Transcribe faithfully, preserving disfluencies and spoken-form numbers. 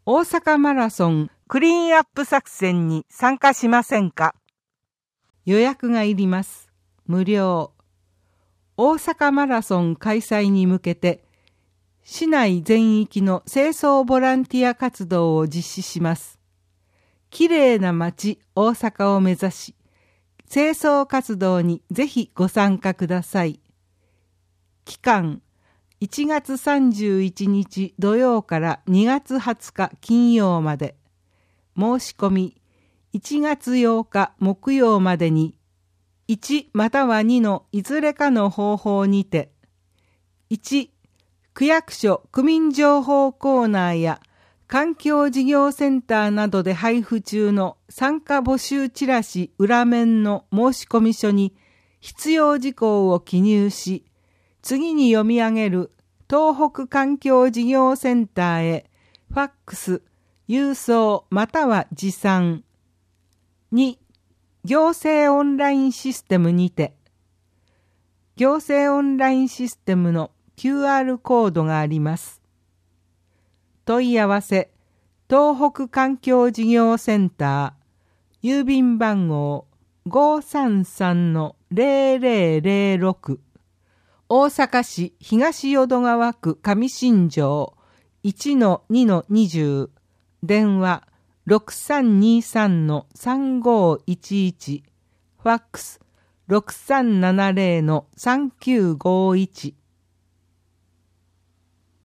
大阪マラソンクリーンアップ作戦に参加しませんか？予約がいります。無料。大阪マラソン開催に向けて、市内全域の清掃ボランティア活動を実施します。きれいな街大阪を目指し、清掃活動にぜひご参加ください。期間、いちがつさんじゅういちにち土曜からにがつはつか金曜まで。申し込み、いちがつようか木曜までに、いちまたはにのいずれかの方法にて、いち区役所区民情報コーナーや環境事業センターなどで配布中の参加募集チラシ裏面の申込書に必要事項を記入し、次に読み上げる東北環境事業センターへファックス、郵送または持参。に行政オンラインシステムにて、行政オンラインシステムのキューアール コードがあります。問い合わせ、東北環境事業センター、郵便番号 ごーさんさんのぜろぜろぜろろく、大阪市東淀川区上新庄 いちのにのにじゅう、電話ろくさんにさんのさんごいちいち、ファックスろくさんななぜろのさんきゅうごいち。